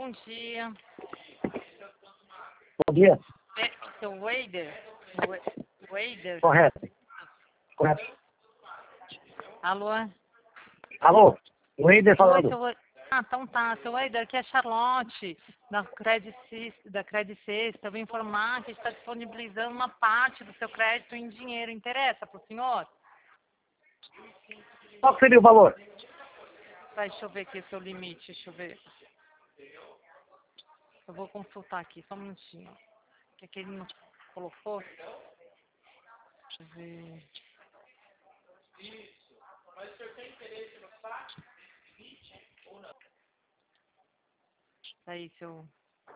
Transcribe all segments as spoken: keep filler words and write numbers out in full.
bom dia. Bom dia. É, seu Wader? Wader? Correto. Correto. Alô? Alô? Wader Oi, falando. seu Wa- Ah, então tá. Seu Wader, aqui é a Charlotte, da Credit Sys- da Credit Sexta. Eu vim informar que está disponibilizando uma parte do seu crédito em dinheiro. Interessa para o senhor? Qual que seria o valor? Vai, deixa eu ver aqui o seu limite, deixa eu ver. Eu vou consultar aqui, só um minutinho. Que aqui ele não colocou. Deixa eu ver. Aí, seu...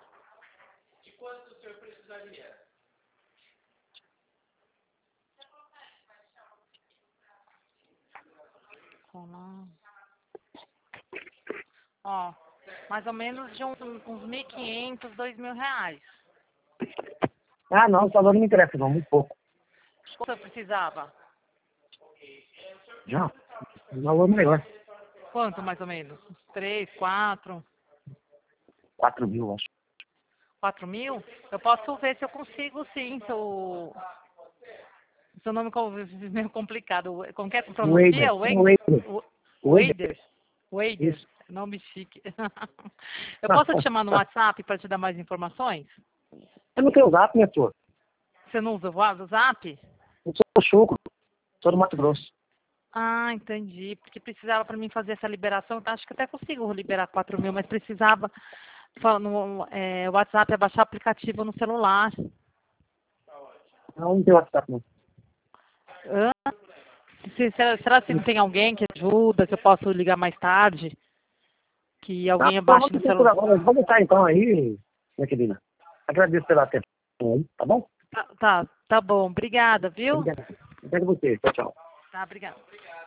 Colar. Ó, mais ou menos de uns, uns mil e quinhentos, dois mil reais. Ah, não, o valor não me interessa, não, muito pouco. Quanto eu precisava? Já, o valor melhor. Quanto, mais ou menos? Uns três, quatro, Quatro mil, acho. quatro mil? Eu posso ver se eu consigo, sim, seu... Seu nome é meio complicado. Como que é que pronuncia? Wader. Wader. Wader. Wader. Wader. Isso. Nome chique. Eu posso te chamar no WhatsApp para te dar mais informações? Eu não tenho zap, minha senhor. Você não usa o WhatsApp? Eu sou chucro. Sou do Mato Grosso. Ah, entendi. Porque precisava para mim fazer essa liberação. Acho que até consigo liberar quatro mil, mas precisava no é, WhatsApp é baixar aplicativo no celular. Não, não tenho WhatsApp, não. Hã? Se, será, será que não tem alguém que ajuda, que eu posso ligar mais tarde? Que Tá, alguém então abaixe vamos no por celular? agora. Vamos estar então aí, minha querida. Agradeço pela atenção aí, tá bom? Tá, tá, tá bom. Obrigada, viu? Obrigado. Obrigado a você. Tchau, tchau. Tá, obrigada.